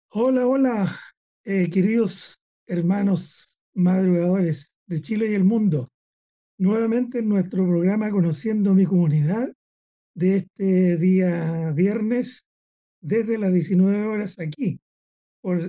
Hola, hola, queridos hermanos madrugadores de Chile y el mundo. Nuevamente en nuestro programa Conociendo mi comunidad de este día viernes desde las 19 horas aquí por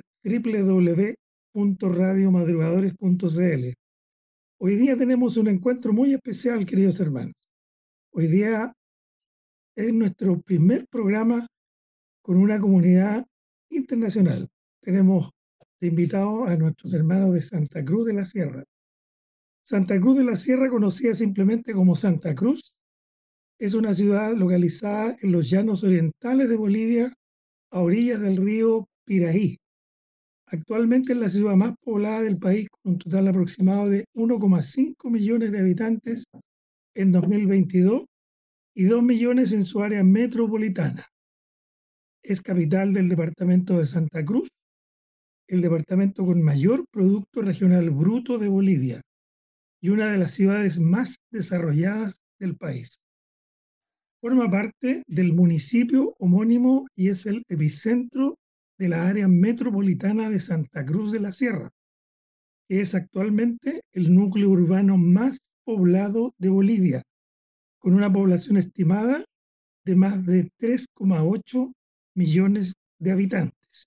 www.radiomadrugadores.cl. Hoy día tenemos un encuentro muy especial, queridos hermanos. Hoy día es nuestro primer programa con una comunidad internacional. Tenemos de invitados a nuestros hermanos de Santa Cruz de la Sierra. Santa Cruz de la Sierra, conocida simplemente como Santa Cruz, es una ciudad localizada en los llanos orientales de Bolivia, a orillas del río Piraí. Actualmente es la ciudad más poblada del país, con un total aproximado de 1,5 millones de habitantes en 2022 y 2 millones en su área metropolitana. Es capital del departamento de Santa Cruz, el departamento con mayor Producto Regional Bruto de Bolivia y una de las ciudades más desarrolladas del país. Forma parte del municipio homónimo y es el epicentro de la área metropolitana de Santa Cruz de la Sierra, que es actualmente el núcleo urbano más poblado de Bolivia, con una población estimada de más de 3,8 millones de habitantes.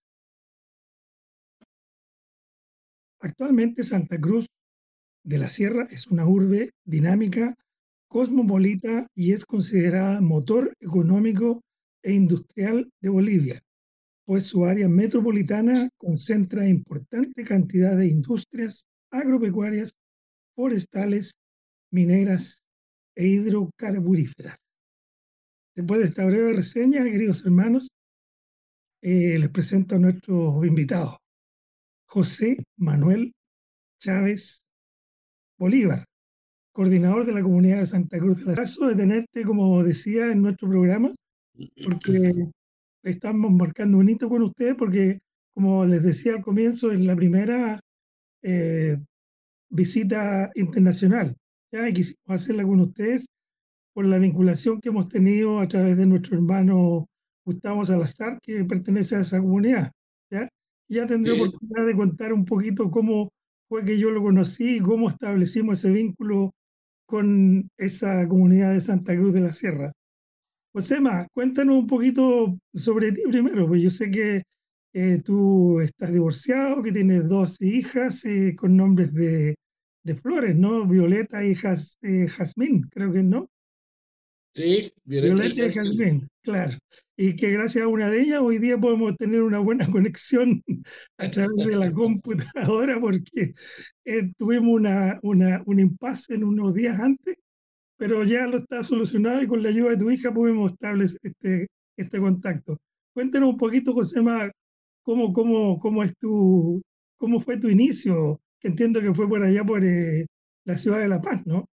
Actualmente Santa Cruz de la Sierra es una urbe dinámica, cosmopolita y es considerada motor económico e industrial de Bolivia, pues su área metropolitana concentra importante cantidad de industrias agropecuarias, forestales, mineras e hidrocarburíferas. Después de esta breve reseña, queridos hermanos, les presento a nuestros invitados. José Manuel Chávez Bolívar, coordinador de la comunidad de Santa Cruz. El caso de tenerte, como decía, en nuestro programa, porque estamos marcando un hito con ustedes, porque, como les decía al comienzo, es la primera eh, visita internacional, ¿ya? Y quisimos hacerla con ustedes por la vinculación que hemos tenido a través de nuestro hermano Gustavo Salazar, que pertenece a esa comunidad, ¿ya? Ya tendré Sí, oportunidad de contar un poquito cómo fue que yo lo conocí y cómo establecimos ese vínculo con esa comunidad de Santa Cruz de la Sierra. Josema, cuéntanos un poquito sobre ti primero, pues yo sé que tú estás divorciado, que tienes dos hijas con nombres de flores, ¿no? Violeta y Jazmín, creo que no. sí, Violeta y Violeta y Jazmín. Jazmín, claro. Y que gracias a una de ellas hoy día podemos tener una buena conexión a través de la computadora porque tuvimos un impasse en unos días antes, pero ya lo está solucionado y con la ayuda de tu hija pudimos establecer este contacto. Cuéntanos un poquito, Josema, cómo es cómo fue tu inicio, que entiendo que fue por allá por la ciudad de La Paz, ¿no?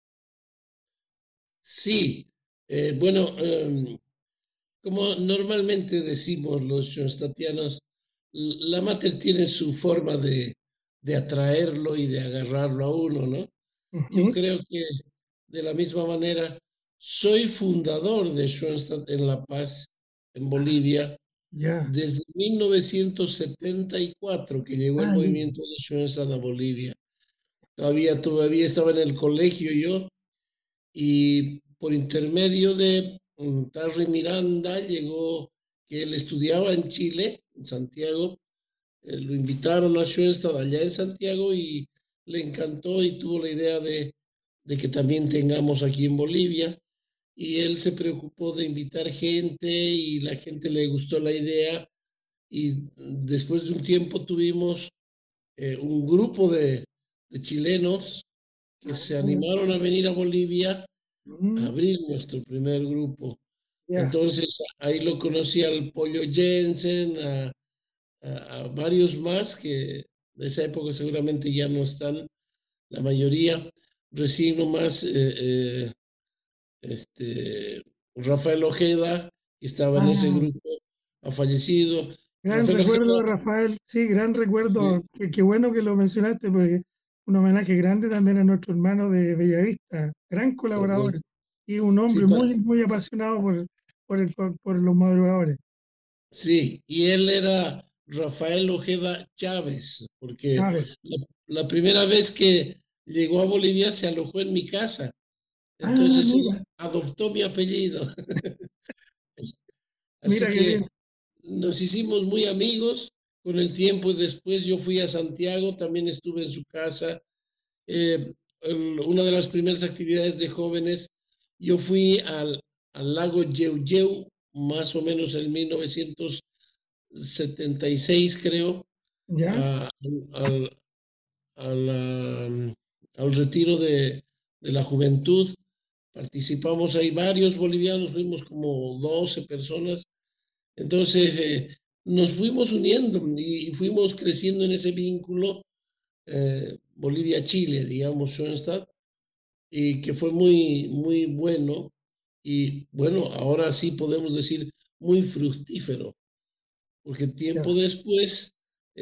Sí, bueno, como normalmente decimos los schoenstatianos, la mater tiene su forma de atraerlo y de agarrarlo a uno, ¿no? Yo Ujú. creo que de la misma manera soy fundador de Schoenstatt en La Paz, en Bolivia, Ya. desde 1974 que llegó el Ah, ya. movimiento de Schoenstatt a Bolivia. Todavía estaba en el colegio yo. Y por intermedio de Tarry Miranda llegó, que él estudiaba en Chile, en Santiago, lo invitaron a Schoenstatt allá en Santiago y le encantó y tuvo la idea de que también tengamos aquí en Bolivia. Y él se preocupó de invitar gente y la gente le gustó la idea. Y después de un tiempo tuvimos un grupo de chilenos que Ah, se animaron a venir a Bolivia mm, abrir nuestro primer grupo. ya. Entonces ahí lo conocí al Pollo Jensen, a varios más que de esa época seguramente ya no están, la mayoría. Recién nomás este, Rafael Ojeda, que estaba en ese Ah, grupo, ha fallecido. gran Rafael recuerdo de Ojeda, Rafael, sí, gran recuerdo. eh, Qué bueno que lo mencionaste, porque un homenaje grande también a nuestro hermano de Bellavista, gran colaborador correcto. y un Sí, hombre muy apasionado por los madrugadores. sí, y él era Rafael Ojeda Chávez, porque Chávez. la primera vez que llegó a Bolivia se alojó en mi casa, Ah, entonces mira, él adoptó mi apellido. mira Así qué bien. que nos hicimos muy amigos con el tiempo y después yo fui a Santiago, también estuve en su casa. Una de las primeras actividades de jóvenes, yo fui al lago Yeuyeu, más o menos en 1976, creo, ¿Ya? a- al, a al retiro de la juventud. Participamos ahí varios bolivianos, fuimos como 12 personas. Entonces nos fuimos uniendo y fuimos creciendo en ese vínculo Bolivia-Chile, digamos, Schoenstatt, y que fue muy bueno. Y bueno, ahora sí podemos decir muy fructífero, porque tiempo Ya, después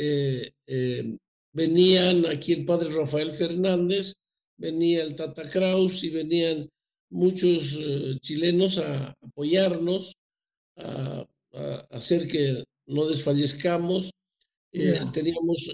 venían aquí el padre Rafael Fernández, venía el Tata Kraus y venían muchos chilenos a apoyarnos, a, a hacer que no desfallezcamos. ya, Teníamos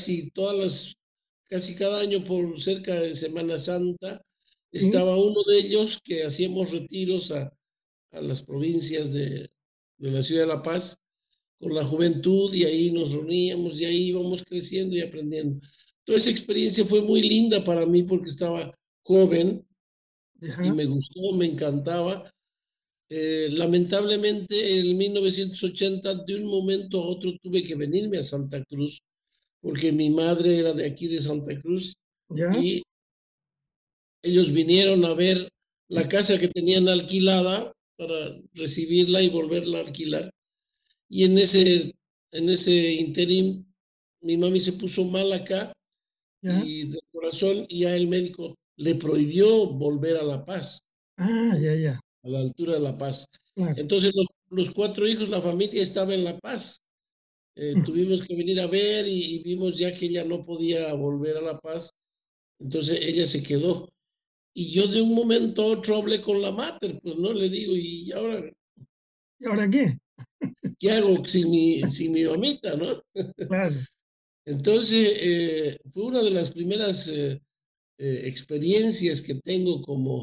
casi cada año por cerca de Semana Santa, sí, estaba uno de ellos que hacíamos retiros a las provincias de la ciudad de La Paz con la juventud y ahí nos reuníamos y ahí íbamos creciendo y aprendiendo. Toda esa experiencia fue muy linda para mí porque estaba joven y ya, me gustó, me encantaba. Lamentablemente en 1980 de un momento a otro tuve que venirme a Santa Cruz porque mi madre era de aquí de Santa Cruz ya, y ellos vinieron a ver la casa que tenían alquilada para recibirla y volverla a alquilar. Y en ese interín, mi mami se puso mal acá ya. y del corazón y ya el médico le prohibió volver a La Paz, Ah, ya, ya, a la altura de La Paz. claro. Entonces los cuatro hijos, la familia estaba en La Paz. Ujú. Tuvimos que venir a ver y vimos ya que ella no podía volver a La Paz, entonces ella se quedó. Y yo de un momento a otro hablé con la mater, pues no le digo, ¿y ahora ¿Y ahora qué? qué hago sin mi mamita, no? Claro, Entonces, fue una de las primeras experiencias que tengo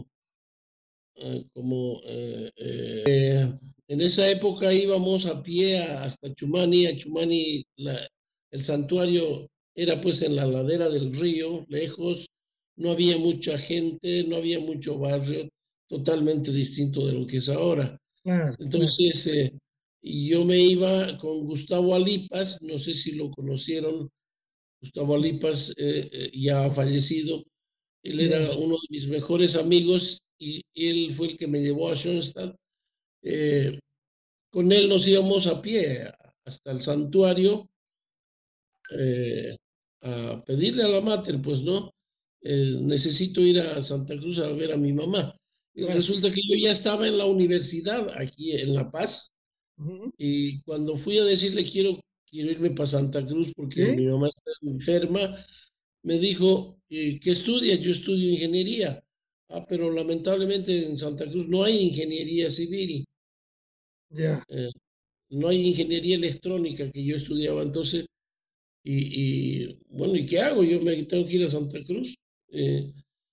en esa época íbamos a pie hasta Chumani. A Chumani, el santuario era pues en la ladera del río, lejos, no había mucha gente, no había mucho barrio, totalmente distinto de lo que es ahora. claro, claro. Entonces, y yo me iba con Gustavo Alipas, no sé si lo conocieron, Gustavo Alipas ya ha fallecido, él era Ya, uno de mis mejores amigos y él fue el que me llevó a Schoenstatt. Eh, con él nos íbamos a pie hasta el santuario eh, a pedirle a la mater, pues no, necesito ir a Santa Cruz a ver a mi mamá. Y claro. resulta que yo ya estaba en la universidad aquí en La Paz Ujú. y cuando fui a decirle quiero irme para Santa Cruz porque ¿Sí? mi mamá está enferma, me dijo, ¿qué estudias? Yo estudio ingeniería. Ah, pero lamentablemente en Santa Cruz no hay ingeniería civil, Ya. eh, no hay ingeniería electrónica que yo estudiaba. Entonces, bueno, ¿y qué hago? Yo me tengo que ir a Santa Cruz. Eh,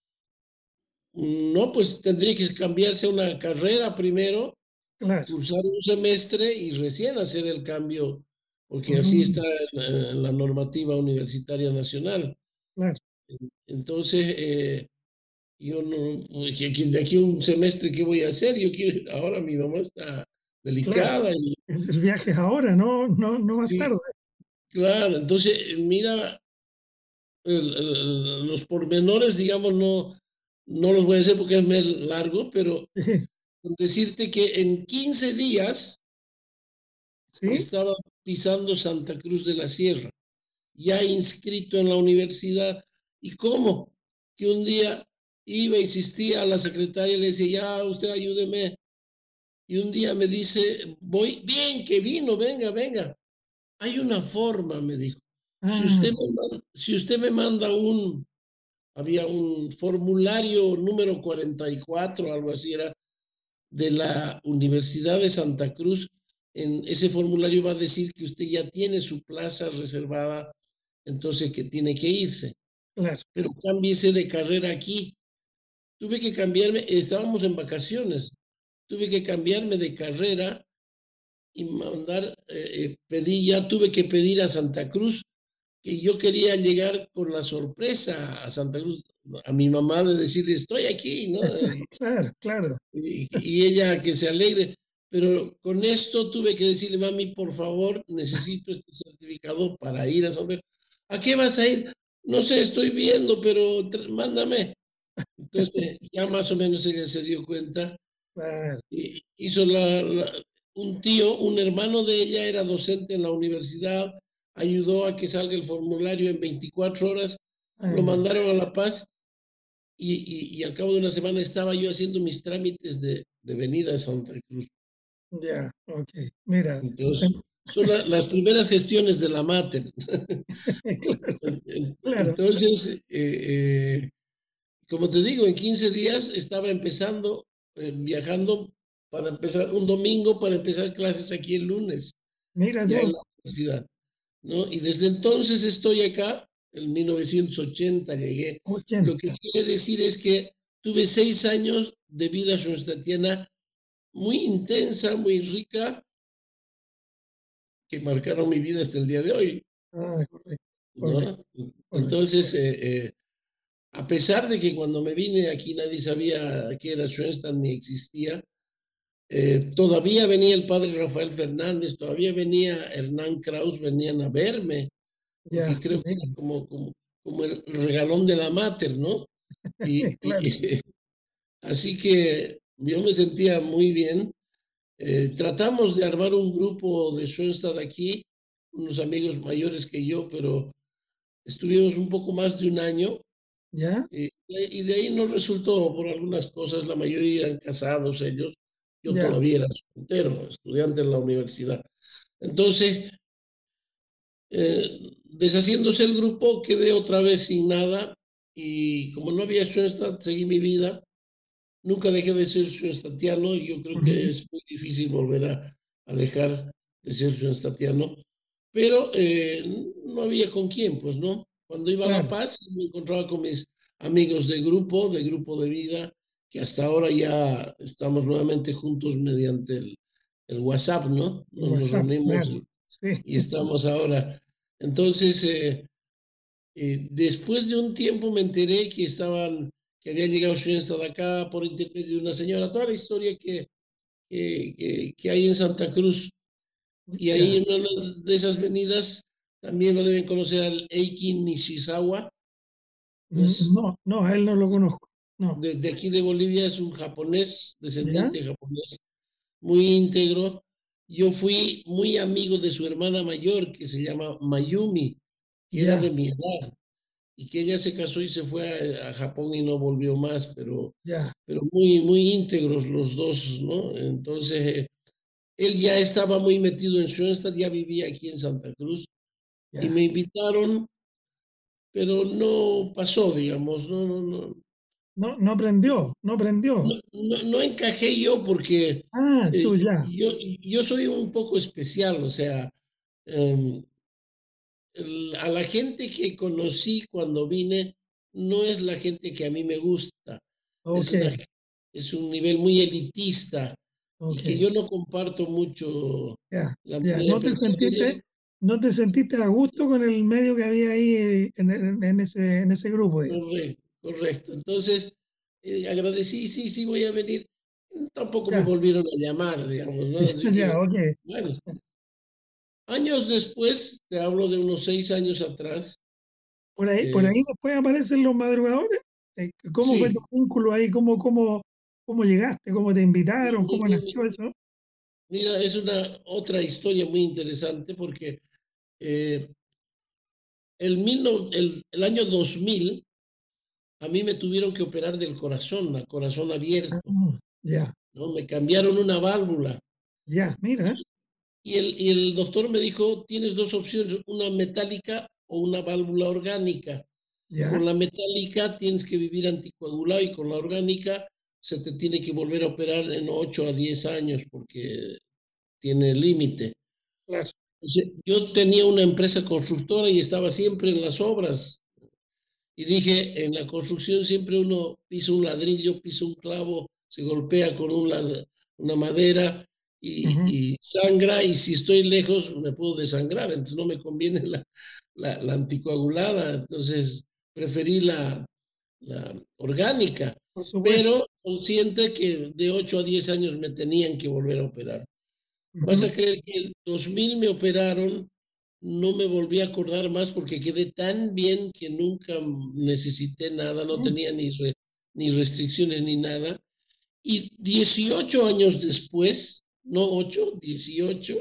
no, pues tendría que cambiarse a una carrera primero, Claro. cursar un semestre y recién hacer el cambio, porque así está Mm, en la normativa universitaria nacional. claro. Entonces, yo no, de aquí a un semestre, ¿qué voy a hacer? Yo quiero, ahora mi mamá está Claro. delicada y, El viaje es ahora, no, no, no más y tarde. claro, entonces mira, los pormenores, digamos, no los voy a hacer porque es más largo, pero con decirte que en 15 días Sí, estaba pisando Santa Cruz de la Sierra, ya inscrito en la universidad. ¿Y cómo? Que un día iba, insistía a la secretaria y le decía, ya, usted ayúdeme. Y un día me dice, voy, bien, que vino, venga, venga. Hay una forma, me dijo. ah, Si usted me manda había un formulario número 44, algo así era, de la Universidad de Santa Cruz, en ese formulario va a decir que usted ya tiene su plaza reservada, entonces que tiene que irse. claro. Pero cámbiese de carrera aquí. Tuve que cambiarme, estábamos en vacaciones, tuve que cambiarme de carrera y tuve que pedir a Santa Cruz, que yo quería llegar con la sorpresa a Santa Cruz, a mi mamá de decirle, estoy aquí, ¿no? Claro, claro. Y ella que se alegre. Pero con esto tuve que decirle, mami, por favor, necesito este certificado para ir a Santa Cruz. ¿A qué vas a ir? No sé, estoy viendo, pero mándame. Entonces, ya más o menos ella se dio cuenta Claro. y hizo un tío, un hermano de ella era docente en la universidad, ayudó a que salga el formulario en 24 horas, lo Ah, mandaron a La Paz y al cabo de una semana estaba yo haciendo mis trámites de venida a Santa Cruz. ya, ok. Mira, Entonces, son las primeras gestiones de la Mater. claro, Entonces, como te digo, en 15 días estaba empezando, viajando para empezar un domingo para empezar clases aquí el lunes, mira ya tú, en la universidad, ¿no? Y desde entonces estoy acá, en 1980 llegué. Lo que 80. quiere decir es que tuve 6 años de vida schoenstattiana muy intensa, muy rica, que marcaron mi vida hasta el día de hoy, Ah, correcto, correcto, ¿no? correcto. Entonces, a pesar de que cuando me vine aquí nadie sabía que era Schoenstatt ni existía, todavía venía el padre Rafael Fernández, todavía venía Hernán Kraus, venían a verme, porque Ya, creo que mira, era como el regalón de la mater, ¿no? Y, claro, y así que yo me sentía muy bien. Tratamos de armar un grupo de Schoenstatt aquí, unos amigos mayores que yo, pero estuvimos un poco más de un año ya, y de ahí no resultó por algunas cosas, la mayoría eran casados ellos, yo ya, todavía era soltero, estudiante en la universidad. Entonces, deshaciéndose el grupo, quedé otra vez sin nada y como no había Schoenstatt, seguí mi vida. Nunca dejé de ser schoenstattiano y yo creo que ujú, es muy difícil volver a dejar de ser schoenstattiano, pero no había con quién, pues no. Cuando iba a La claro, Paz me encontraba con mis amigos de grupo de vida, que hasta ahora ya estamos nuevamente juntos mediante el WhatsApp, ¿no? el Nos WhatsApp, reunimos claro, sí, y estamos ahora. Entonces, después de un tiempo me enteré que había llegado Schoenstatt acá por intermedio de una señora, toda la historia que hay en Santa Cruz. Y ahí ya. en una de esas venidas también lo deben conocer al Eikin Nishizawa, ¿ves? No, no, a él no lo conozco, no, De aquí de Bolivia es un japonés, ya, descendiente de japonés, muy íntegro. Yo fui muy amigo de su hermana mayor, que se llama Mayumi, que era ya, de mi edad. Y que ella se casó y se fue a Japón y no volvió más, ya, pero muy, muy íntegros los dos, ¿no? Entonces, él ya estaba muy metido en Schoenstatt, ya vivía aquí en Santa Cruz y ya. me invitaron, pero no pasó, digamos, no, no, no, No, no prendió, no prendió. no encajé yo porque Ah, eh, tú ya, yo soy un poco especial, o sea, em, a la gente que conocí cuando vine no es la gente que a mí me gusta, ok, es, una, es un nivel muy elitista y ok, que yo no comparto mucho ya, la ya. manera de pensar. Entonces, No te sentiste a gusto con el medio que había ahí en ese grupo, digamos. correcto. Entonces, agradecí, sí, sí, voy a venir. Tampoco me Ya, volvieron a llamar, digamos, ¿no? Así ya, que, ok. bueno, años después, te hablo de unos 6 años atrás, Por eh, ahí después aparecen los madrugadores. ¿Cómo fue tu sí, vínculo ahí? ¿Cómo llegaste? ¿Cómo te invitaron? ¿Cómo nació eso? mira, es una otra historia muy interesante porque eh, el año 2000 a mí me tuvieron que operar del corazón, a corazón Ah, abierto, ya, ¿no? Me cambiaron una válvula ya, mira, y el doctor me dijo, tienes dos opciones, una metálica o una válvula orgánica. ya, Con la metálica tienes que vivir anticoagulado y con la orgánica se te tiene que volver a operar en 8 a 10 años porque tiene límite. claro. Yo tenía una empresa constructora y estaba siempre en las obras. Y dije, en la construcción siempre uno pisa un ladrillo, pisa un clavo, se golpea con una madera Ujú. y sangra, y si estoy lejos me puedo desangrar, entonces no me conviene la anticoagulada, entonces preferí la orgánica, Por supuesto. pero consciente que de 8 a 10 años me tenían que volver a operar. Vas Ujú. a creer que el 2000 me operaron, no me volví a acordar más porque quedé tan bien que nunca necesité nada, no Mm, tenía ni restricciones ni nada. Y 18 años después, no 8, 18,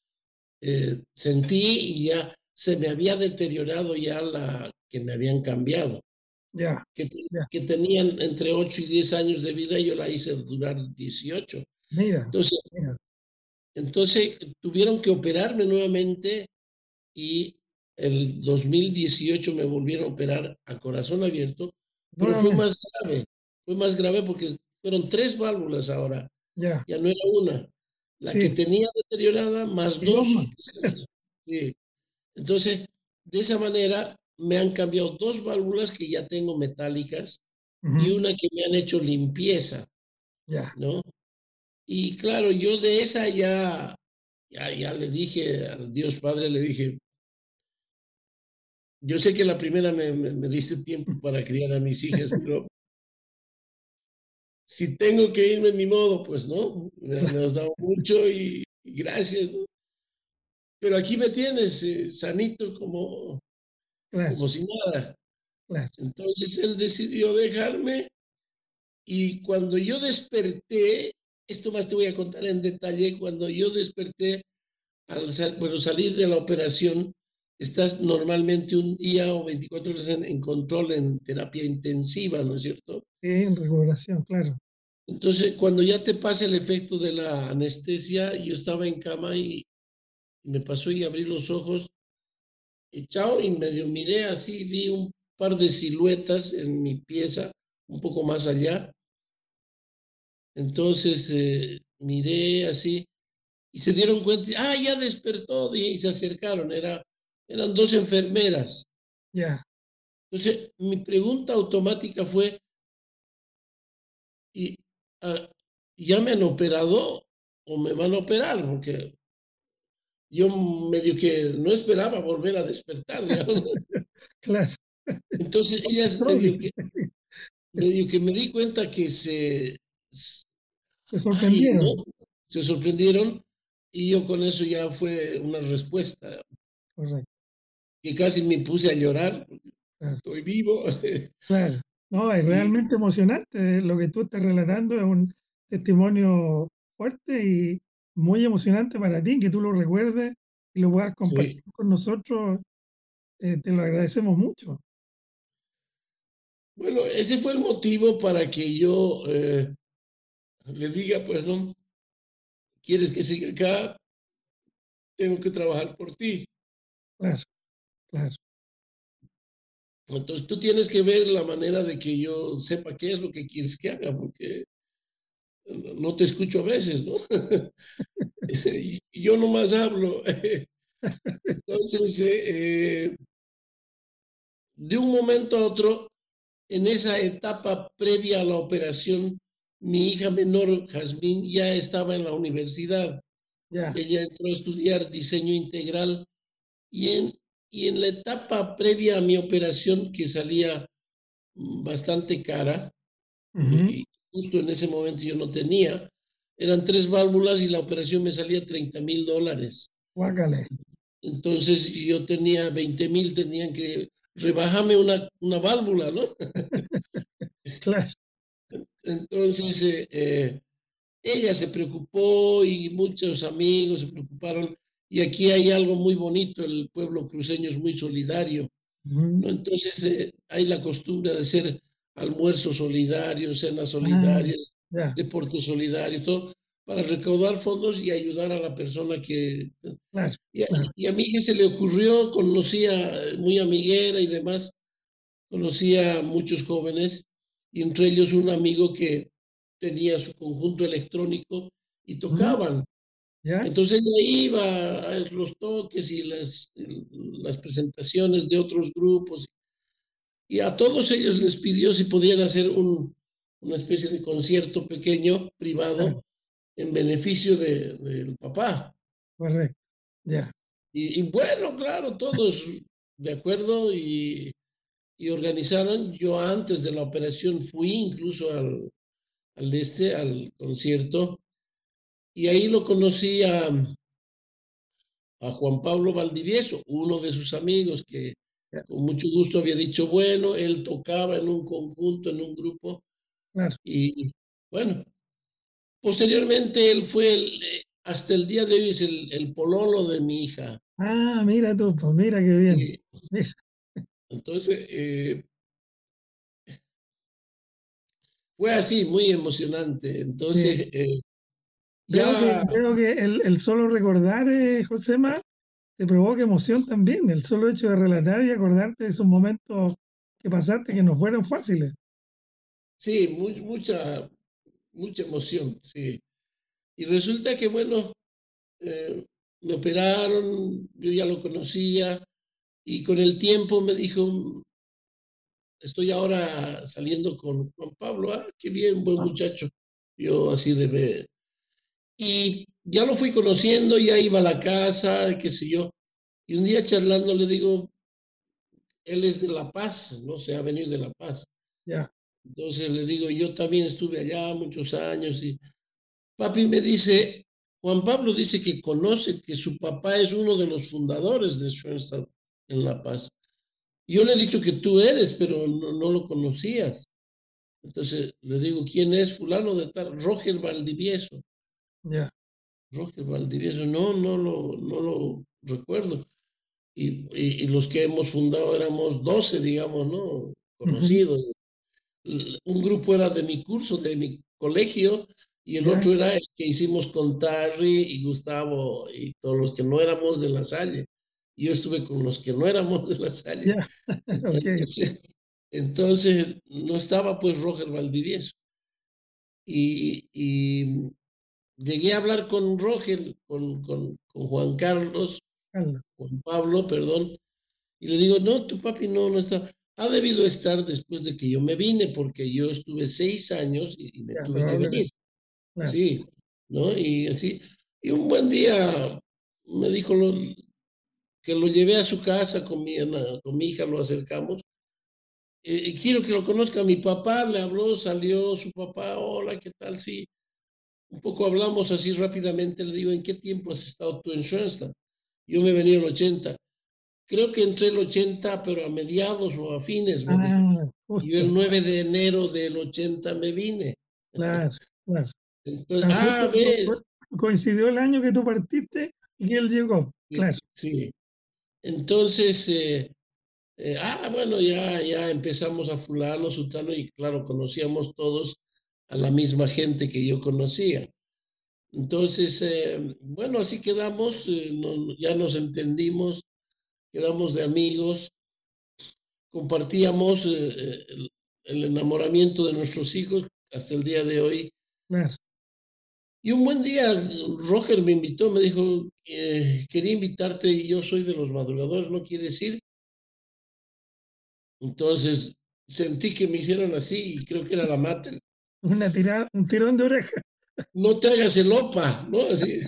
sentí y ya se me había deteriorado ya la que me habían cambiado, ya, que, ya. que tenían entre 8 y 10 años de vida y yo la hice durar 18. Mira, Entonces, mira. entonces tuvieron que operarme nuevamente y el 2018 me volvieron a operar a corazón abierto, pero Nuevamente. fue más grave porque fueron tres válvulas ahora, Ya. ya no era una, la que Sí. tenía deteriorada más Y dos más. dos. Sí. Entonces, de esa manera me han cambiado dos válvulas que ya tengo metálicas y Ujú. una que me han hecho limpieza, Ya. ¿no? Y claro, yo de esa ya le dije al Dios Padre, le dije, yo sé que la primera me diste tiempo para criar a mis hijas, pero si tengo que irme, ni modo, pues no, me has dado mucho y gracias, ¿no? Pero aquí me tienes, sanito Claro, como si nada. claro. Entonces él decidió dejarme y cuando yo desperté, esto más te voy a contar en detalle, cuando yo desperté, bueno, salir de la operación, estás normalmente un día o 24 horas en control en terapia intensiva, ¿no es cierto? Sí, en recuperación, claro. Entonces, cuando ya te pasa el efecto de la anestesia, yo estaba en cama y me pasó y abrí los ojos y chao, y medio miré así, vi un par de siluetas en mi pieza, un poco más allá. Entonces, miré así y se dieron cuenta, ah, ya despertó, y se acercaron, eran dos enfermeras. Ya. Entonces, mi pregunta automática fue, ¿y, ah, ya me han operado o me van a operar? Porque yo medio que no esperaba volver a despertar, digamos. Claro. Entonces, ellas Control. medio que me di cuenta que Se ay, sorprendieron. ¿no? Se sorprendieron y yo con eso ya fue una respuesta Correcto. que casi me puse a llorar, porque Claro. estoy vivo. Claro. No, es Y realmente emocionante. Lo que tú estás relatando es un testimonio fuerte y muy emocionante para ti, que tú lo recuerdes y lo puedas sí, compartir con nosotros. Te lo agradecemos mucho. bueno, ese fue el motivo para que yo le diga, pues no, quieres que siga acá, tengo que trabajar por ti. Claro, claro. Entonces tú tienes que ver la manera de que yo sepa qué es lo que quieres que haga, porque no te escucho a veces, ¿no? Y yo nomás hablo. Entonces, de un momento a otro, en esa etapa previa a la operación, mi hija menor, Jazmín, ya estaba en la universidad. Ya. Ella entró a estudiar diseño integral y en la etapa previa a mi operación, que salía bastante cara, Ujú. y justo en ese momento yo no tenía, eran tres válvulas y la operación me salía $30,000. Guácale. Entonces yo tenía 20,000, tenían que rebajarme una válvula, ¿no? Claro. Entonces ella se preocupó y muchos amigos se preocuparon. Y aquí hay algo muy bonito, el pueblo cruceño es muy solidario, Ujú. ¿no? Entonces hay la costumbre de hacer almuerzos solidarios, cenas Ah, solidarias, ya. deportes solidarios, todo, para recaudar fondos y ayudar a la persona que... Claro, Y a, claro. y a mi hija se le ocurrió, conocía muy amiguera y demás, conocía a muchos jóvenes, y entre ellos un amigo que tenía su conjunto electrónico y Ujú. tocaban. ya, Entonces ella iba a los toques y las presentaciones de otros grupos y a todos ellos les pidió si podían hacer una especie de concierto pequeño, claro, privado, en beneficio del papá. correcto, ya, Y bueno, claro, todos de acuerdo y organizaron. Yo antes de la operación fui incluso al concierto y ahí lo conocí a Juan Pablo Valdivieso, uno de sus amigos que ya, con mucho gusto había dicho, bueno, él tocaba en un conjunto, en un grupo claro. y bueno, posteriormente él fue, hasta el día de hoy es el pololo de mi hija. Ah, mira tú, pues mira qué bien. Y Mira, entonces, fue así, muy emocionante. sí. Entonces, Veo que, ya, veo que el solo recordar, Josema, te provoca emoción también, el solo hecho de relatar y acordarte de esos momentos que pasaste que no fueron fáciles. sí, mucha emoción, sí. Y resulta que, bueno, eh, me operaron, yo ya lo conocía y con el tiempo me dijo, estoy ahora saliendo con Juan Pablo, ah, qué bien, buen muchacho. Yo así de ver. Y ya lo fui conociendo, ya iba a la casa, qué sé yo. Y un día charlando le digo, él es de La Paz, no se ha venido de La Paz. Ya, Entonces le digo, yo también estuve allá muchos años y papi me dice, Juan Pablo dice que conoce que su papá es uno de los fundadores de Schoenstatt en La Paz. Yo le he dicho que tú eres, pero no lo conocías. Entonces le digo, ¿quién es fulano de tal? Roger Valdivieso. ya, Roger Valdivieso, no lo recuerdo. Y los que hemos fundado éramos 12 digamos, ¿no? ujú, Conocidos. Un grupo era de mi curso, de mi colegio, y el ya, otro era el que hicimos con Tarry y Gustavo y todos los que no éramos de La Salle. Yo estuve con los que no éramos de La Salle. ya, ok, Entonces no estaba pues Roger Valdivieso. Y llegué a hablar con Roger, con Juan Carlos, Carlos, Juan Pablo, perdón, y le digo, no, tu papi no está. Ha debido estar después de que yo me vine, porque yo estuve 6 años y me ya, tuve que venir, probablemente, claro, sí, ¿no? Y así, y un buen día me dijo que lo llevé a su casa con mi hija, lo acercamos. Y quiero que lo conozca mi papá, le habló, salió su papá, hola, ¿qué tal? Sí, un poco hablamos así rápidamente, le digo, ¿en qué tiempo has estado tú en Schoenstatt? Yo me venía en el 80. Creo que entré el 80, pero a mediados o a fines, me dijo. ah, Y yo justo, el 9 de enero del 80 me vine. claro, claro. Entonces, Ah, justo ah, ves, coincidió el año que tú partiste y que él llegó, sí, claro, sí. Entonces, bueno, ya empezamos a fulano, sutano, y claro, conocíamos todos a la misma gente que yo conocía. Entonces, bueno, así quedamos, ya nos entendimos, quedamos de amigos, compartíamos el enamoramiento de nuestros hijos hasta el día de hoy. claro. Y un buen día, Roger me invitó, me dijo, quería invitarte y yo soy de los madrugadores, ¿no quieres ir? Entonces sentí que me hicieron así y creo que era la mata. Una tirada, un tirón de oreja. No te hagas el opa, ¿no? Así,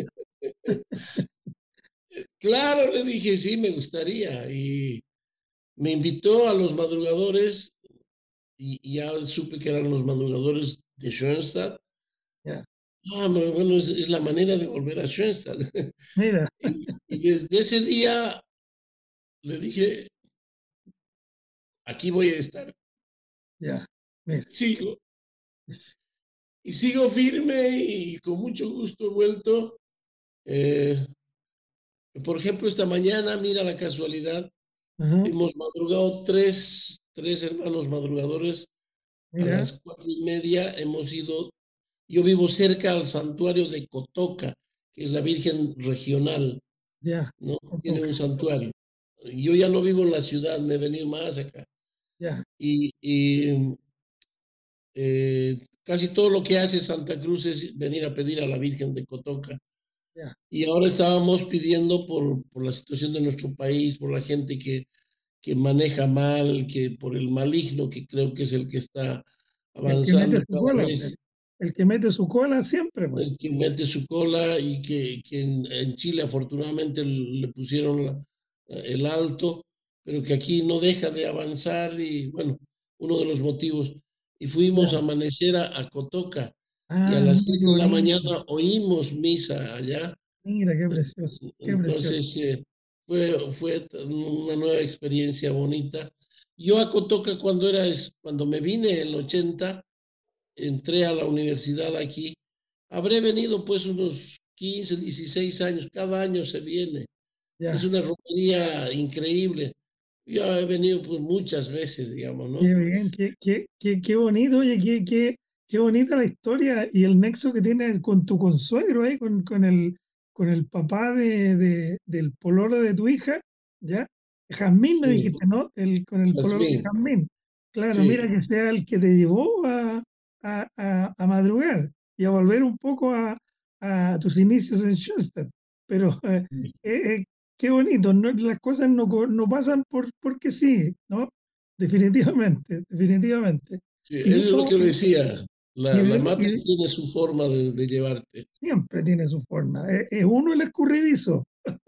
claro, le dije, sí, me gustaría. Y me invitó a los madrugadores y ya supe que eran los madrugadores de Schoenstatt. Ya, Ah, bueno, es la manera de volver a Schoenstatt. mira, Y desde ese día le dije, aquí voy a estar. ya, mira. Sigo. Es- Y sigo firme y con mucho gusto he vuelto. Eh, por ejemplo, esta mañana, mira la casualidad, ajá, hemos madrugado tres hermanos madrugadores a mira, las 4:30. Hemos ido, yo vivo cerca al santuario de Cotoca, que es la Virgen regional, ya, ¿no? con Tiene toca, un santuario. Yo ya no vivo en la ciudad, me he venido más acá. ya, Y casi todo lo que hace Santa Cruz es venir a pedir a la Virgen de Cotoca. ya. Y ahora estábamos pidiendo por la situación de nuestro país, por la gente que maneja mal, que por el maligno, que creo que es el que está El que mete avanzando su cada cola, pues. vez, El que mete su cola siempre, pues. el que mete su cola y que en Chile afortunadamente le pusieron el alto, pero que aquí no deja de avanzar y bueno, uno de los motivos. Y fuimos a Ya. amanecer a Cotoca y a Ah, las mira qué 7 de la bonito. mañana oímos misa allá. Mira qué precioso, qué precioso. Entonces fue una nueva experiencia bonita. Yo a Cotoca cuando me vine en el 80 entré a la universidad aquí. Habré venido pues unos 15, 16 años, cada año se viene. Es Ya. una romería increíble. Yo he venido pues muchas veces, digamos, ¿no? Qué bien, qué bonito, oye, qué bonita la historia y el nexo que tienes con tu consuegro, con el papá del pololo de tu hija, ¿ya? Jazmín me Sí, dijiste, ¿no? Con el pololo de Jazmín, Jazmín. Claro, mira sí. que sea el que te llevó a madrugar y a volver un poco a tus inicios en Schoenstatt. Pero eh, eh, qué bonito, ¿no? Las cosas no pasan porque sí, ¿no? Definitivamente, definitivamente. Sí, Y, eso es lo cómo- que decía. La y matriz tiene su forma de llevarte. siempre tiene su forma. Es uno el escurridizo.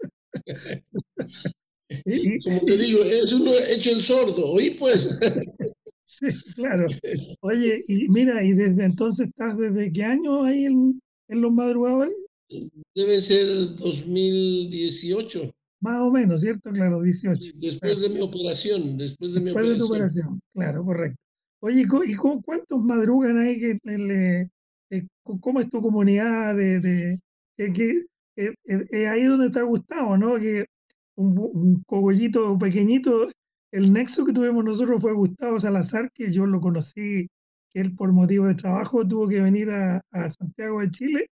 Y, Como te digo, es uno hecho el sordo. Oí pues, sí, claro. Oye, y mira, y desde entonces estás desde qué año ahí en los madrugadores? debe ser 2018. Más o menos, ¿cierto? Claro, 18. Claro. Después de mi operación, después de mi Después de tu operación. operación, claro, correcto. Oye, ¿cuántos madrugan ahí cómo es tu comunidad ahí donde está Gustavo, ¿no? Que un cogollito pequeñito, el nexo que tuvimos nosotros fue Gustavo Salazar, que yo lo conocí, que él por motivo de trabajo tuvo que venir a Santiago de Chile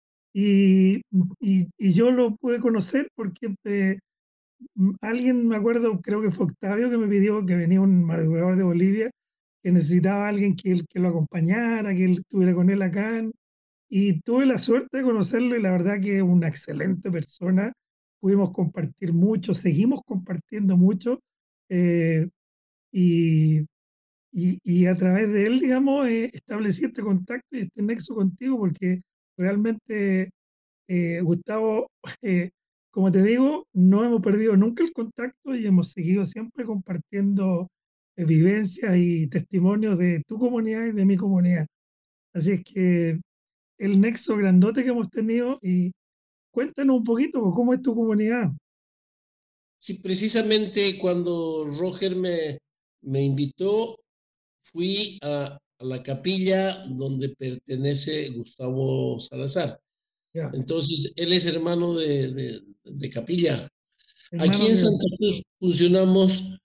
y yo lo pude conocer porque alguien, me acuerdo, creo que fue Octavio, que me pidió que venía un madrugador de Bolivia, que necesitaba a alguien que lo acompañara, que él estuviera con él acá. Y tuve la suerte de conocerlo y la verdad que es una excelente persona. Pudimos compartir mucho, seguimos compartiendo mucho. eh, y, y a través de él, digamos, establecí este contacto y este nexo contigo porque realmente Gustavo, eh, como te digo, no hemos perdido nunca el contacto y hemos seguido siempre compartiendo vivencias y testimonios de tu comunidad y de mi comunidad. Así es que el nexo grandote que hemos tenido y cuéntanos un poquito cómo es tu comunidad. Sí, precisamente cuando Roger me invitó, fui a la capilla donde pertenece Gustavo Salazar. Ya, Entonces, él es hermano de capilla. Aquí hermano en de... Santa Cruz funcionamos,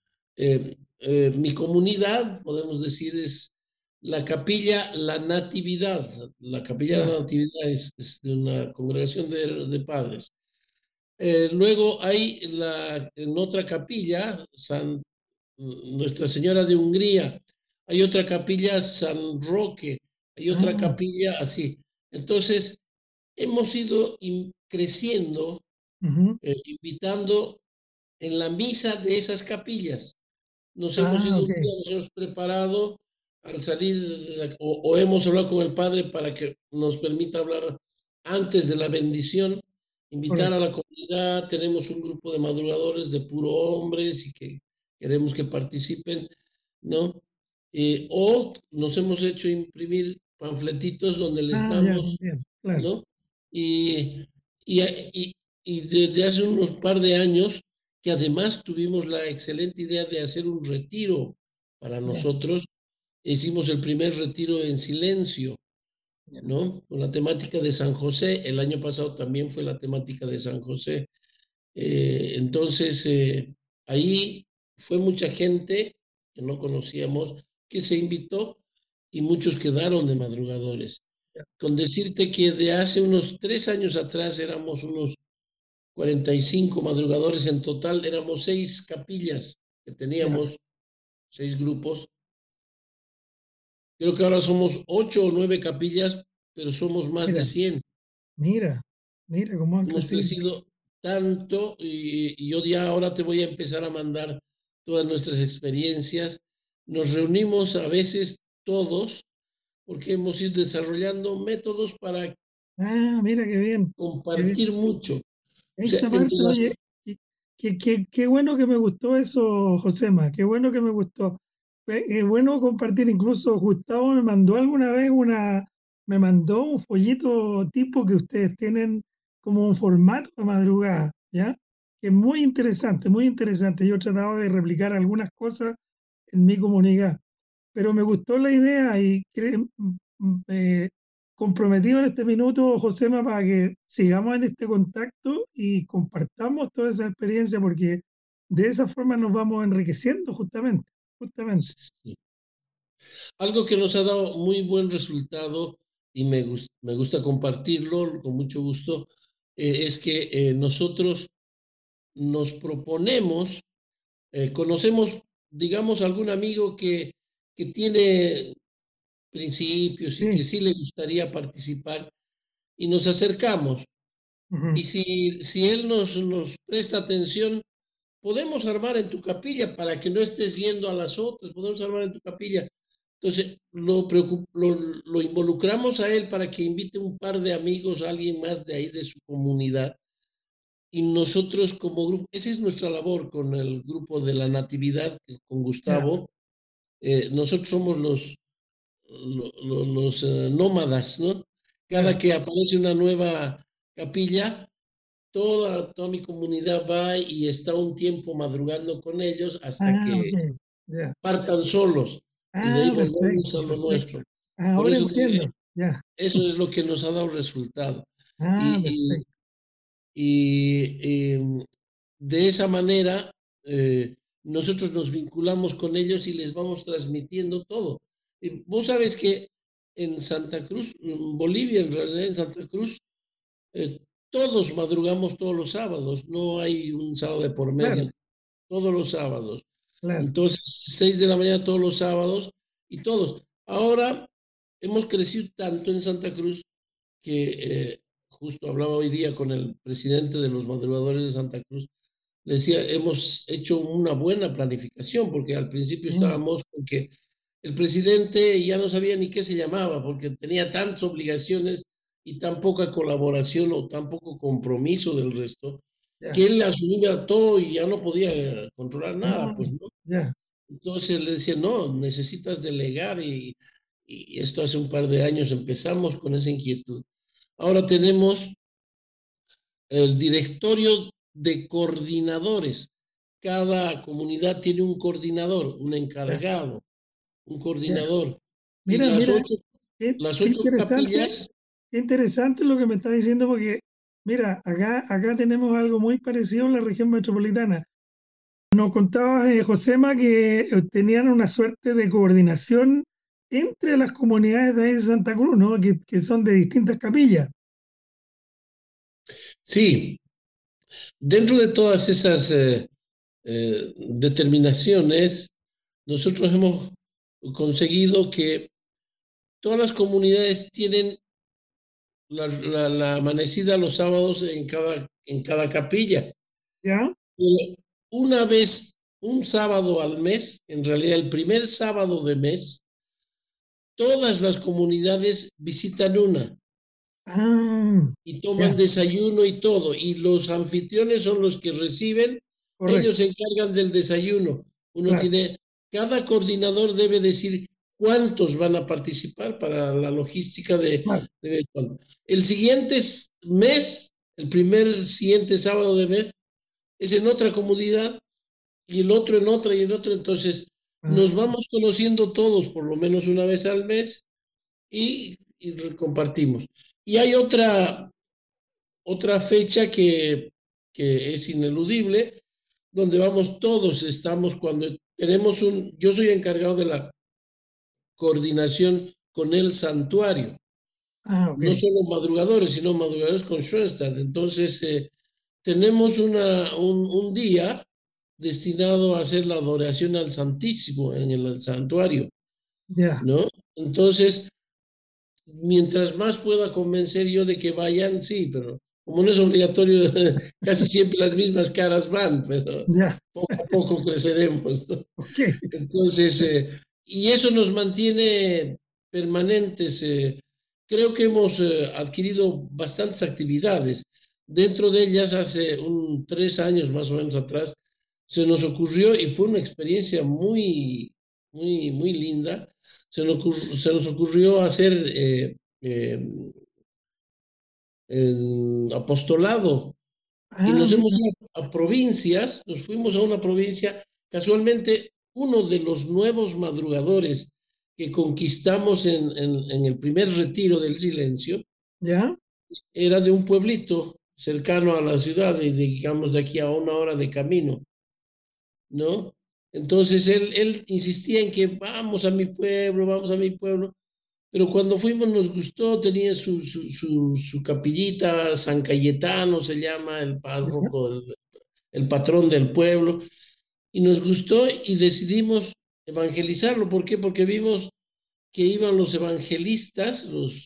mi comunidad, podemos decir, es la capilla La Natividad. La capilla Ya, La Natividad es de una congregación de padres. Luego hay en otra capilla, Nuestra Señora de Hungría, hay otra capilla San Roque, hay otra ah, capilla así. Entonces, hemos ido creciendo, ujú, invitando en la misa de esas capillas. Nos hemos ah, ido ok, un día, nos hemos preparado al salir o hemos hablado con el Padre para que nos permita hablar antes de la bendición, invitar a correcto. la comunidad. Tenemos un grupo de madrugadores de puro hombres y que queremos que participen, ¿no? O nos hemos hecho imprimir panfletitos donde les Ah, ya, damos, bien, claro, ¿no? Y, y, y, y desde hace unos par de años que además tuvimos la excelente idea de hacer un retiro para ya, nosotros. Hicimos el primer retiro en silencio, ya, ¿no? Con la temática de San José. El año pasado también fue la temática de San José. Entonces, ahí fue mucha gente que no conocíamos, que se invitó y muchos quedaron de madrugadores. ya, Con decirte que de hace unos 3 años atrás éramos unos 45 madrugadores en total, éramos 6 capillas que ya. teníamos, 6 grupos. Creo que ahora somos 8 o 9 capillas, pero somos más de Mira, 100. mira. Mira cómo han Hemos crecido. crecido tanto y yo ya ahora te voy a empezar a mandar todas nuestras experiencias. Nos reunimos a veces todos porque hemos ido desarrollando métodos para Ah, mira qué bien, qué bien. compartir mucho. O sea, Esa entre parte, las... oye, qué bueno que me gustó eso, Josema, qué bueno que me gustó. Es bueno compartir, incluso Gustavo me mandó alguna vez me mandó un follito tipo que ustedes tienen como un formato de madrugada, ¿ya? Que es muy interesante, muy interesante. Yo he tratado de replicar algunas cosas en mi comunidad, pero me gustó la idea y comprometido en este minuto, Josema, para que sigamos en este contacto y compartamos toda esa experiencia, porque de esa forma nos vamos enriqueciendo justamente, justamente. Sí. Algo que nos ha dado muy buen resultado y me gusta compartirlo con mucho gusto, es que nosotros nos proponemos, conocemos, digamos, algún amigo que tiene principios y Sí, que sí le gustaría participar y nos acercamos. ujú, Y si él nos presta atención, podemos armar en tu capilla para que no estés yendo a las otras, podemos armar en tu capilla. Entonces, lo involucramos a él para que invite un par de amigos, a alguien más de ahí de su comunidad. Y nosotros como grupo, esa es nuestra labor con el grupo de la Natividad, con ya, Gustavo. Nosotros somos los nómadas, ¿no? Cada ya. que aparece una nueva capilla, toda mi comunidad va y está un tiempo madrugando con ellos hasta Ah, que ok, ya. partan solos y de ahí Ah, volvemos a perfecto, lo perfecto. nuestro. Por Ahora eso entiendo, ya. eso es lo que nos ha dado resultado. Ah, Y, y, perfecto, y de esa manera nosotros nos vinculamos con ellos y les vamos transmitiendo todo. Y vos sabes que en Santa Cruz, en Bolivia, en realidad en Santa Cruz, eh, todos madrugamos todos los sábados, no hay un sábado de por claro, medio, todos los sábados. claro, Entonces, 6 de la mañana todos los sábados y todos. Ahora hemos crecido tanto en Santa Cruz que justo hablaba hoy día con el presidente de los madrugadores de Santa Cruz. Le decía, hemos hecho una buena planificación porque al principio mm, estábamos con que el presidente ya no sabía ni qué se llamaba porque tenía tantas obligaciones y tan poca colaboración o tan poco compromiso del resto, ya. que él asumía todo y ya no podía controlar nada, Ah, pues no. ya, Entonces le decía, no, necesitas delegar y esto hace un par de años empezamos con esa inquietud. Ahora tenemos el directorio de coordinadores. Cada comunidad tiene un coordinador, un ya, encargado, un ya. coordinador. Y Mira, mira, las qué ocho interesante. capillas, Qué interesante lo que me está diciendo porque, mira, acá tenemos algo muy parecido en la región metropolitana. Nos contaba Josema que tenían una suerte de coordinación entre las comunidades de ahí de Santa Cruz, ¿no? Que son de distintas capillas. sí, dentro de todas esas determinaciones, nosotros hemos conseguido que todas las comunidades tienen la amanecida los sábados en cada capilla. ¿Ya? Una vez, un sábado al mes, en realidad el primer sábado de mes, todas las comunidades visitan una Ah, y ya, toman desayuno y todo, y los anfitriones son los que reciben, ellos correcto, se encargan del desayuno. Uno claro, tiene, cada coordinador debe decir cuántos van a participar para la logística claro. de ver cuánto. El siguiente mes, el primer siguiente sábado de mes, es en otra comunidad y el otro en otra y en otra. Entonces, nos Ah, vamos conociendo todos por lo menos una vez al mes y compartimos. Y hay otra fecha que es ineludible, donde vamos todos, estamos cuando tenemos yo soy encargado de la coordinación con el santuario, ok, no solo madrugadores, sino madrugadores con Schoenstatt. Entonces, tenemos un día destinado a hacer la adoración al Santísimo en el santuario, ya, ¿no? Entonces, mientras más pueda convencer yo de que vayan, sí, pero como no es obligatorio, casi siempre las mismas caras van, pero Ya, poco a poco creceremos, ¿no? ok, Entonces, y eso nos mantiene permanentes. Creo que hemos adquirido bastantes actividades. Dentro de ellas, hace 3 años más o menos atrás, se nos ocurrió, y fue una experiencia muy linda, se nos ocurrió hacer eh, el apostolado y ah, nos hemos mira, ido a provincias, nos fuimos a una provincia, casualmente uno de los nuevos madrugadores que conquistamos en el primer retiro del silencio ya, era de un pueblito cercano a la ciudad, digamos de aquí a 1 hora de camino, ¿no? Entonces él insistía en que vamos a mi pueblo, pero cuando fuimos nos gustó, tenía su capillita, San Cayetano se llama, el ya, párroco, el patrón del pueblo, y nos gustó y decidimos evangelizarlo. ¿Por qué? Porque vimos que iban los evangelistas,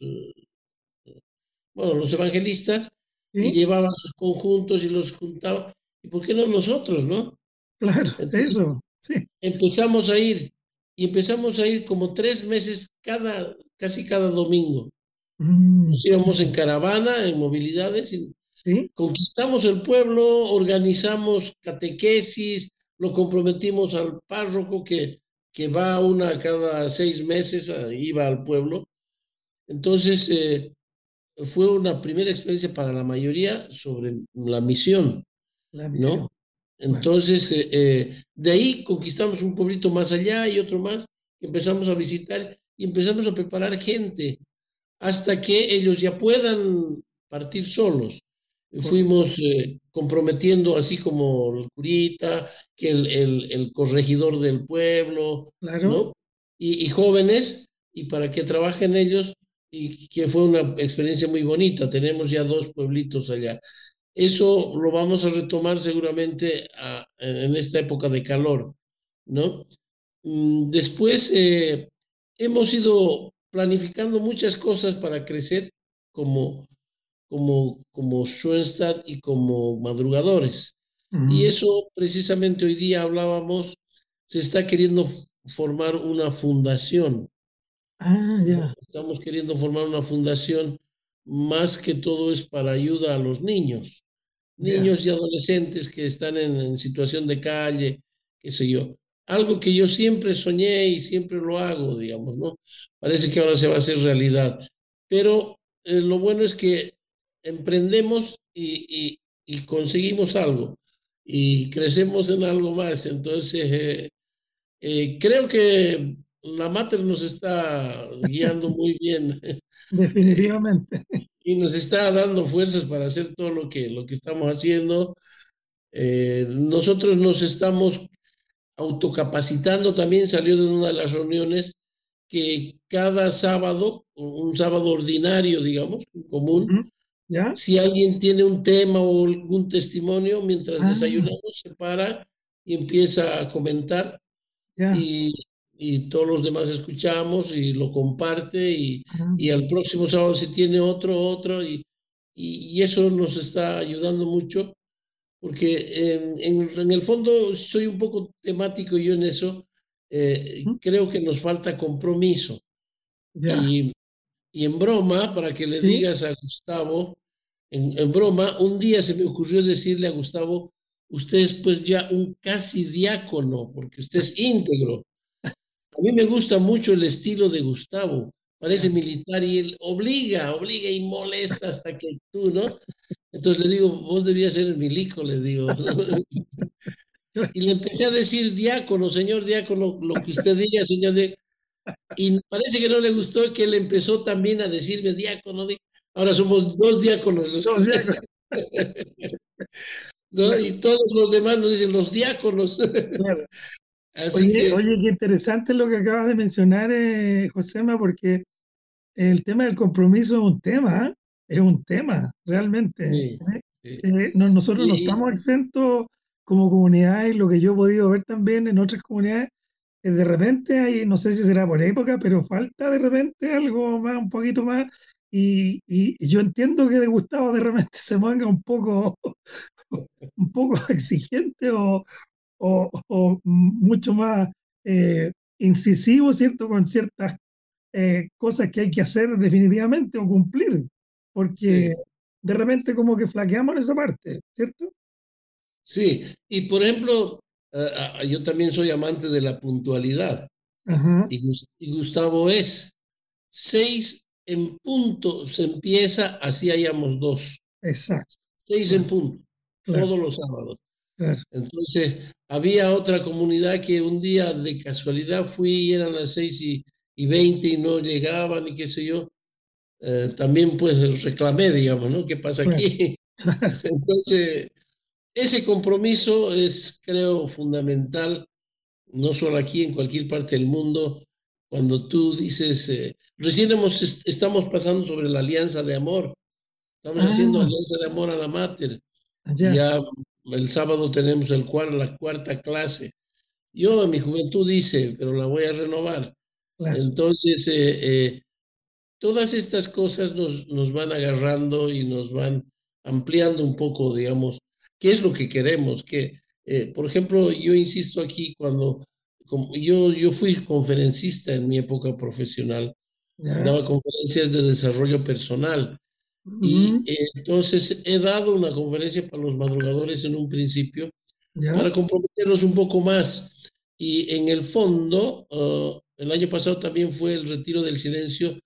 los evangelistas, y sí, llevaban sus conjuntos y los juntaban. ¿Y por qué no nosotros, no? claro, Entonces eso, sí, empezamos a ir, y empezamos a ir como 3 meses casi cada domingo. mm, Nos íbamos en caravana, en movilidades, y sí, conquistamos el pueblo, organizamos catequesis, lo comprometimos al párroco que va una cada 6 meses, iba al pueblo. Entonces, fue una primera experiencia para la mayoría sobre la misión, la misión, ¿no? claro, Entonces, de ahí conquistamos un pueblito más allá y otro más, que empezamos a visitar y empezamos a preparar gente hasta que ellos ya puedan partir solos. correcto, Fuimos comprometiendo, así como el curita, que el corregidor del pueblo, claro, ¿no? Y jóvenes, y para que trabajen ellos, y que fue una experiencia muy bonita. Tenemos ya 2 pueblitos allá. Eso lo vamos a retomar seguramente en esta época de calor, ¿no? Después hemos ido planificando muchas cosas para crecer como, como Schoenstatt y como madrugadores. Y mm, eso precisamente hoy día hablábamos, se está queriendo formar una fundación, ah, ¿no? ya, Estamos queriendo formar una fundación, más que todo es para ayuda a los niños, ya, niños y adolescentes que están en situación de calle, qué sé yo. Algo que yo siempre soñé y siempre lo hago, digamos, ¿no? Parece que ahora se va a hacer realidad. Pero lo bueno es que emprendemos y conseguimos algo y crecemos en algo más. Entonces, creo que la Mater nos está guiando muy bien eh, definitivamente, y nos está dando fuerzas para hacer todo lo que estamos haciendo. Nosotros nos estamos autocapacitando, también salió de una de las reuniones que cada sábado, un sábado ordinario, digamos, común, ujú, ya, si alguien tiene un tema o algún testimonio, mientras ah, desayunamos, se para y empieza a comentar, ya, y, y todos los demás escuchamos y lo comparte, ah, y al próximo sábado si tiene otro, y eso nos está ayudando mucho porque en el fondo soy un poco temático yo en eso. mm, Creo que nos falta compromiso. ya, Y, y en broma, para que le sí, digas a Gustavo, en broma, un día se me ocurrió decirle a Gustavo, usted es pues ya un casi diácono, porque usted es íntegro. A mí me gusta mucho el estilo de Gustavo, ya, parece militar y él obliga y molesta hasta que tú, ¿no? Entonces le digo, vos debías ser el milico, le digo. Y le empecé a decir diácono, señor diácono, lo que usted diga, señor diácono. Y parece que no le gustó que él empezó también a decirme diácono. Ahora somos 2 diáconos los que todos ya, ¿no? claro, Y todos los demás nos dicen los diáconos. claro. Así Oye, que oye, qué interesante lo que acabas de mencionar, Josema, porque el tema del compromiso es un tema, ¿eh? Es un tema, realmente. sí, sí. Nosotros no Y, estamos exentos como comunidad y lo que yo he podido ver también en otras comunidades, de repente hay, no sé si será por época, pero falta de repente algo más, un poquito más, y yo entiendo que le gustaba de repente ese manga un poco exigente o mucho más incisivo, ¿cierto? Con ciertas cosas que hay que hacer definitivamente o cumplir, Sí, porque de repente como que flaqueamos en esa parte, ¿cierto? sí. Y por ejemplo, yo también soy amante de la puntualidad Ajá, y Gustavo es 6 en punto se empieza, así hayamos dos. exacto, 6 en punto, claro, todos los sábados. claro. Entonces, había otra comunidad que un día de casualidad fui y eran las 6:20 y no llegaban y qué sé yo. También pues reclamé, digamos, ¿no? ¿Qué pasa Claro, aquí? Entonces, ese compromiso es, creo, fundamental, no solo aquí, en cualquier parte del mundo. Cuando tú dices, recién estamos pasando sobre la alianza de amor, estamos haciendo ah, alianza de amor a la mater. Y ya, ya el sábado tenemos la cuarta clase. Yo en mi juventud hice, pero la voy a renovar. claro, Entonces, todas estas cosas nos van agarrando y nos van ampliando un poco, digamos, qué es lo que queremos. Por ejemplo, yo insisto aquí, como yo fui conferencista en mi época profesional, ya, daba conferencias de desarrollo personal y mm, entonces he dado una conferencia para los madrugadores en un principio ya, para comprometernos un poco más. Y en el fondo, el año pasado también fue el retiro del silencio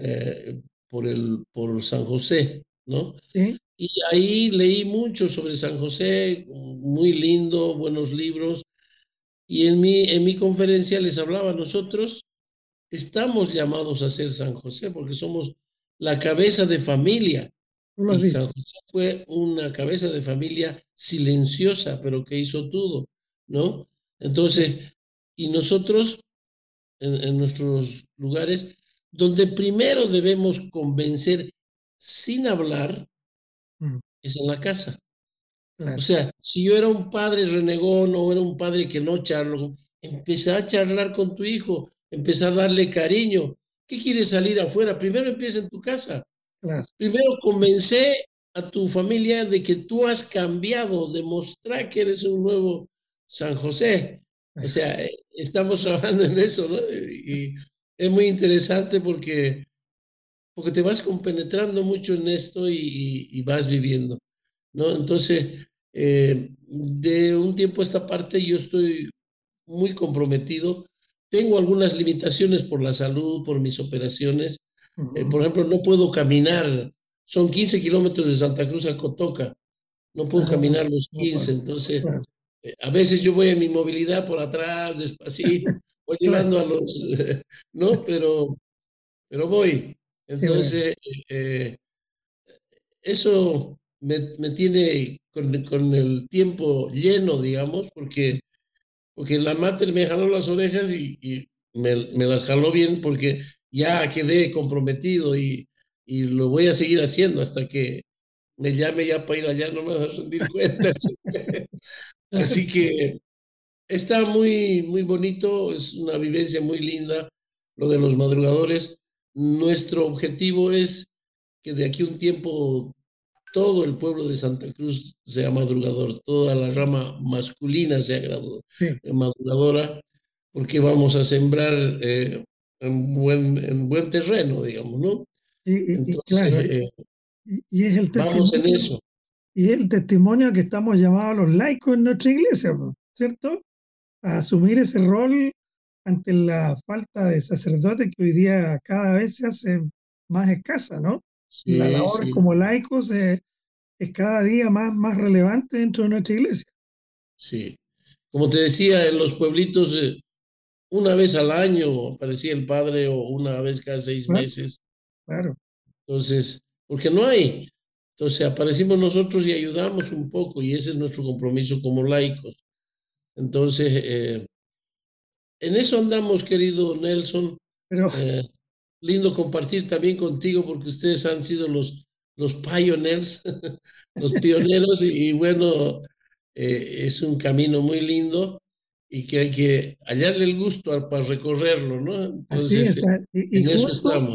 por San José, ¿no? sí, Y ahí leí mucho sobre San José, muy lindo, buenos libros. Y en mi conferencia les hablaba, nosotros estamos llamados a ser San José porque somos la cabeza de familia. tú lo has Y dicho, San José fue una cabeza de familia silenciosa, pero que hizo todo, ¿no? sí, Entonces, y nosotros en nuestros lugares, donde primero debemos convencer sin hablar, mm, es en la casa. O claro, sea, si yo era un padre renegón o era un padre que no charlo, empecé a charlar con tu hijo, empecé a darle cariño. ¿Qué quieres salir afuera? Primero empieza en tu casa. claro, Primero convencé a tu familia de que tú has cambiado, demostrar que eres un nuevo San José. O exacto, sea, estamos trabajando en eso, ¿no? Y es muy interesante porque te vas compenetrando mucho en esto y vas viviendo, ¿no? Entonces, de un tiempo a esta parte yo estoy muy comprometido. Tengo algunas limitaciones por la salud, por mis operaciones. Por mm, ejemplo, no puedo caminar. Son 15 kilómetros de Santa Cruz a Cotoca. No puedo ah, caminar los no puedo, 15. Entonces, claro, a veces yo voy en mi movilidad por atrás, despacito, voy claro, llevando a los, ¿no? Pero voy. qué bueno, Entonces, eh, eso me tiene con el tiempo lleno, digamos, porque la mater me jaló las orejas y me las jaló bien porque ya quedé comprometido y lo voy a seguir haciendo hasta que me llame ya para ir allá, no me vas a rendir cuentas. claro, Así que está muy, muy bonito, es una vivencia muy linda lo de los madrugadores. Nuestro objetivo es que de aquí a un tiempo todo el pueblo de Santa Cruz sea madrugador, toda la rama masculina sea sí, madrugadora, porque vamos a sembrar en buen terreno, digamos, ¿no? y Entonces, claro, y es el vamos en testimonio, eso. y es el testimonio que estamos llamados los laicos en nuestra iglesia, po, ¿cierto? A asumir ese rol ante la falta de sacerdotes que hoy día cada vez se hace más escasa, ¿no? La Sí, labor sí, como laicos es cada día más relevante dentro de nuestra iglesia. sí. Como te decía, en los pueblitos, una vez al año aparecía el padre o una vez cada seis Claro, meses. claro. Entonces, porque no hay. Entonces, aparecimos nosotros y ayudamos un poco y ese es nuestro compromiso como laicos. Entonces, en eso andamos, querido Nelson. Pero Eh, Lindo compartir también contigo porque ustedes han sido los pioneers, los pioneros y bueno, es un camino muy lindo y que hay que hallarle el gusto para recorrerlo, ¿no? así Entonces, es. Y en eso estamos.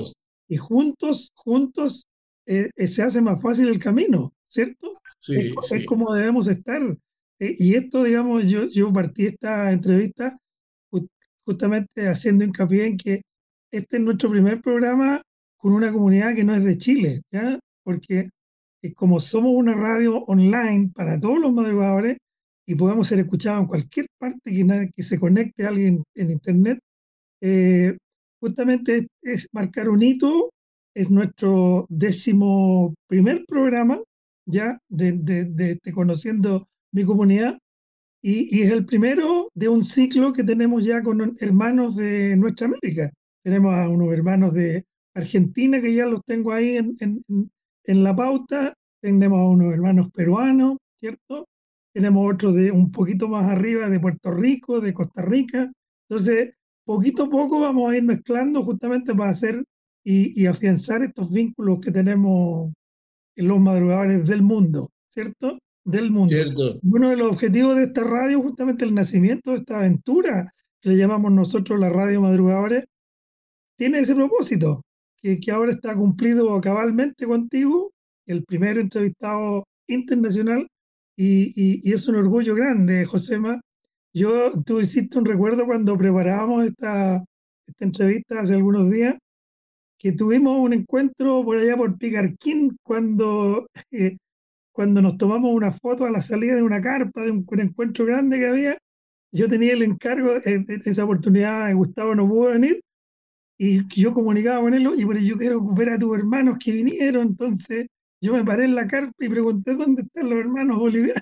y juntos se hace más fácil el camino, ¿cierto? Sí, Es sí, como debemos estar. Y esto, digamos, yo partí esta entrevista ju- justamente haciendo hincapié en que este es nuestro primer programa con una comunidad que no es de Chile, ¿ya? Porque como somos una radio online para todos los madrugadores y podemos ser escuchados en cualquier parte que se conecte a alguien en Internet, eh, justamente es marcar un hito, es nuestro 11º programa ya de Conociendo mi comunidad y es el primero de un ciclo que tenemos ya con hermanos de nuestra América. Tenemos a unos hermanos de Argentina que ya los tengo ahí en la pauta, tenemos a unos hermanos peruanos, ¿cierto? Tenemos otros de un poquito más arriba de Puerto Rico, de Costa Rica. Entonces, poquito a poco vamos a ir mezclando justamente para hacer y afianzar estos vínculos que tenemos en los madrugadores del mundo, ¿cierto? Del mundo. cierto. Uno de los objetivos de esta radio, justamente el nacimiento de esta aventura, que le llamamos nosotros la radio madrugadores, tiene ese propósito, que ahora está cumplido cabalmente contigo, el primer entrevistado internacional, y es un orgullo grande, Josema. Tú hiciste un recuerdo cuando preparábamos esta entrevista hace algunos días, que tuvimos un encuentro por allá por Picarquín cuando nos tomamos una foto a la salida de una carpa, de un encuentro grande que había. Yo tenía el encargo, esa oportunidad Gustavo no pudo venir, y yo comunicaba con él, oye, pero yo quiero ver a tus hermanos que vinieron. Entonces yo me paré en la carpa y pregunté dónde están los hermanos bolivianos.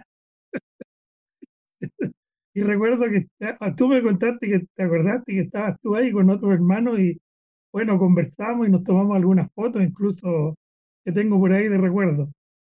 Y recuerdo que tú me contaste que te acordaste que estabas tú ahí con otros hermanos y bueno, conversamos y nos tomamos algunas fotos, incluso que tengo por ahí de recuerdo.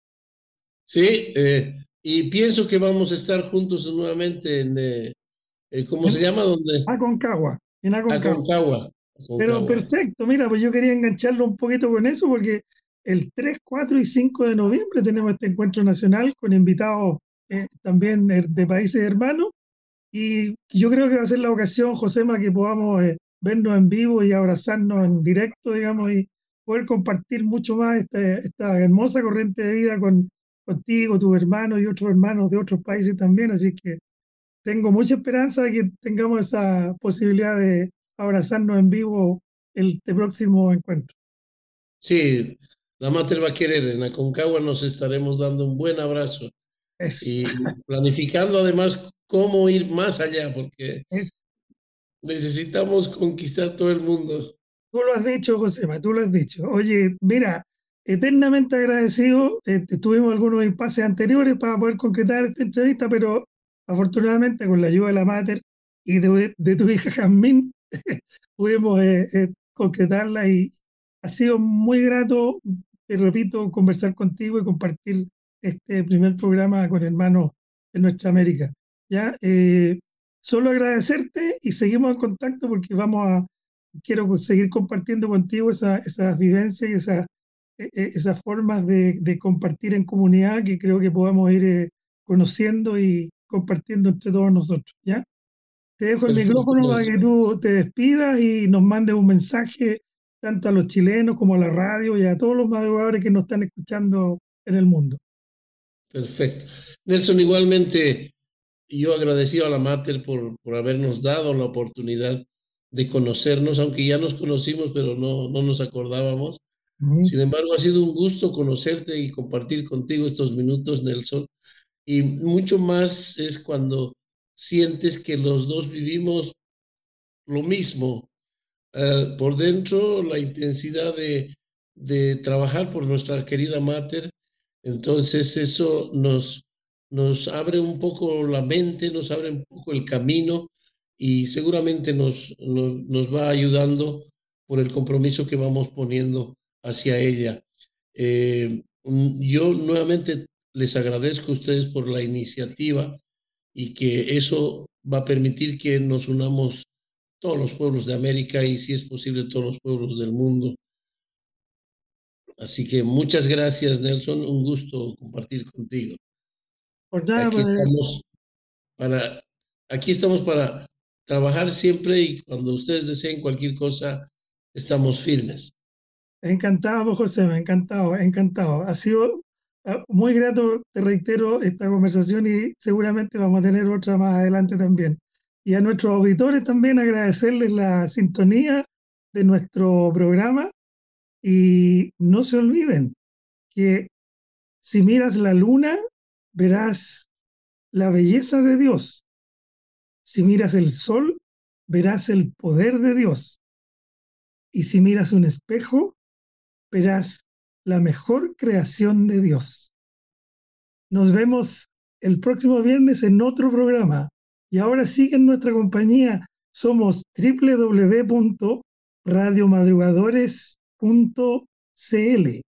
Sí, y pienso que vamos a estar juntos nuevamente en, ¿cómo En se llama? ¿Dónde? Aconcagua, en Aconcagua. Aconcagua. Pero Aconcagua. perfecto, mira, pues yo quería engancharlo un poquito con eso porque el 3, 4 y 5 de noviembre tenemos este encuentro nacional con invitados también de países hermanos y yo creo que va a ser la ocasión, Josema, que podamos vernos en vivo y abrazarnos en directo, digamos, y poder compartir mucho más esta hermosa corriente de vida contigo, tus hermanos y otros hermanos de otros países también. Así que tengo mucha esperanza de que tengamos esa posibilidad de abrazarnos en vivo el próximo encuentro. Sí, la Mater va a querer. En Aconcagua nos estaremos dando un buen abrazo Es, y planificando además cómo ir más allá, porque es necesitamos conquistar todo el mundo. Tú lo has dicho, Josema, tú lo has dicho. Oye, mira, eternamente agradecido. Tuvimos algunos impases anteriores para poder concretar esta entrevista, pero afortunadamente con la ayuda de la Mater y de tu hija Jazmín pudimos concretarla y ha sido muy grato, te repito, conversar contigo y compartir este primer programa con hermanos de nuestra América. Ya, solo agradecerte y seguimos en contacto porque quiero seguir compartiendo contigo esas vivencias y esas formas de compartir en comunidad que creo que podamos ir conociendo y compartiendo entre todos nosotros, ¿ya? Te dejo el Perfecto, micrófono para que Nelson. tú te despidas y nos mandes un mensaje tanto a los chilenos como a la radio y a todos los madrugadores que nos están escuchando en el mundo. Perfecto. Nelson, igualmente, yo agradecido a la Mater por habernos dado la oportunidad de conocernos, aunque ya nos conocimos, pero no nos acordábamos. Ujú. Sin embargo, ha sido un gusto conocerte y compartir contigo estos minutos, Nelson. Y mucho más es cuando sientes que los dos vivimos lo mismo. Por dentro, la intensidad de trabajar por nuestra querida Mater. Entonces, eso nos abre un poco la mente, nos abre un poco el camino y seguramente nos va ayudando por el compromiso que vamos poniendo hacia ella. Yo nuevamente les agradezco a ustedes por la iniciativa y que eso va a permitir que nos unamos todos los pueblos de América y si es posible todos los pueblos del mundo. Así que muchas gracias, Nelson. Un gusto compartir contigo. Pues nada, Aquí pues, estamos para, aquí estamos para trabajar siempre y cuando ustedes deseen cualquier cosa, estamos firmes. Encantado, José, encantado, encantado. Ha sido muy grato, te reitero, esta conversación y seguramente vamos a tener otra más adelante también. Y a nuestros auditores también agradecerles la sintonía de nuestro programa y no se olviden que si miras la luna, verás la belleza de Dios. Si miras el sol, verás el poder de Dios. Y si miras un espejo, verás la mejor creación de Dios. Nos vemos el próximo viernes en otro programa. Y ahora sigue en nuestra compañía. Somos www.radiomadrugadores.cl.